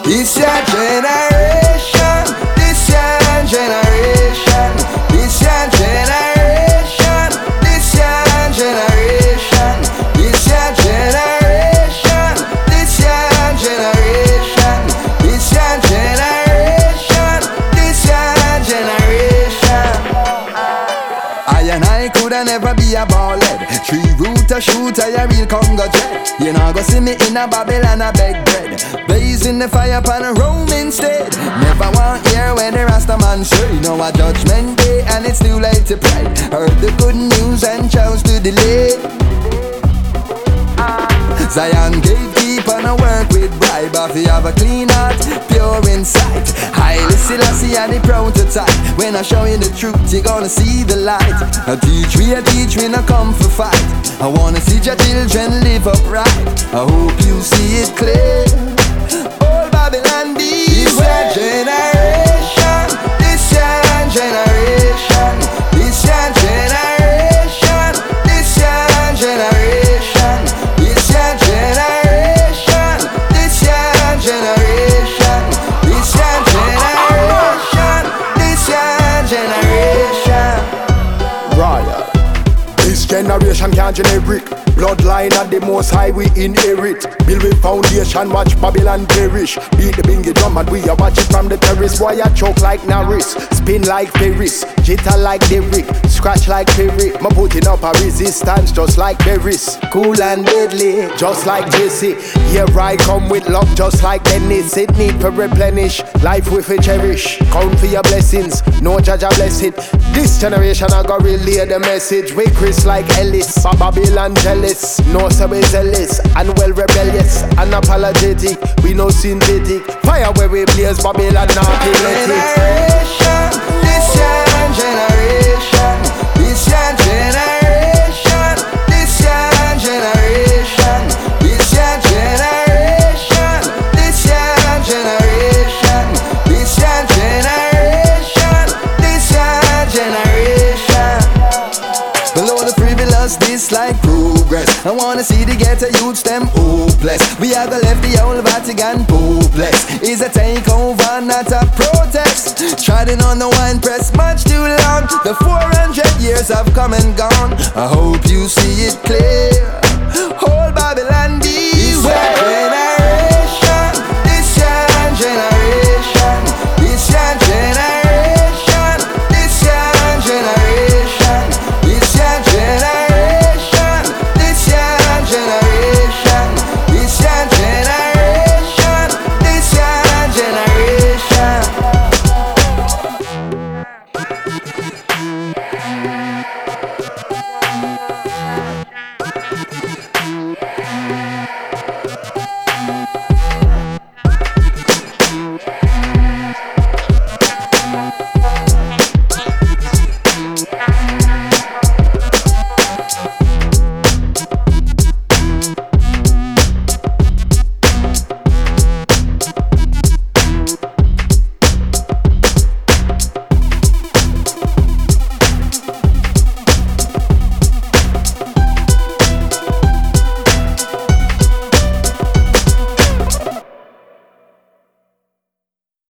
This your generation. This your generation. This your generation. This your generation. This your generation. This your generation. This your generation. This your generation. I and I coulda never be a ballhead. Tree root a shooter, a real Congo jet. You know go see me in a Babylon a beg bread. Blazing the fire pan a Rome instead. Never want hear when the Rasta man say, you know a judgment day and it's too late to pray. Heard the good news and chose to delay. Zion gatekeeper no work with bribe. If you have a clean heart, pure inside. Haile Selassie and the prototype. When I show you the truth, you're gonna see the light. I teach we no come for fight. I wanna see your children live upright. I hope you see it clear. Old Babylon beware. This your generation. This your generation. This your generation. This your generation. This your generation. This your generation. This your generation. This your generation. Royal. This generation can't generic. Bloodline at the most high we inherit. Build with foundation, watch Babylon perish. Beat the bingy drum and we a watch it from the terrace. Boy I choke like Norris, spin like Ferris, jitter like Derrick, scratch like Perry. Me putting up a resistance just like Berries. Cool and deadly, just like Jesse. Here I come with love just like Dennis. It need to replenish, life with a cherish. Count for your blessings, no judge a bless it. This generation I got relay the message. We Chris like Ellis, Babylon jealous. No so we zealous and well rebellious, unapologetic, we no synthetic. Fire where we blaze, Babylon not generation. This your generation. This your generation. This your generation. This your generation. This your generation. This your generation. This your generation. Below the frivolous, this like progress. I wanna see the ghetto youths them hopeless. We have the left the old Vatican hopeless. Is a takeover, not a protest. Trodden on the wine press much too long. The 400 years have come and gone. I hope you see it clear.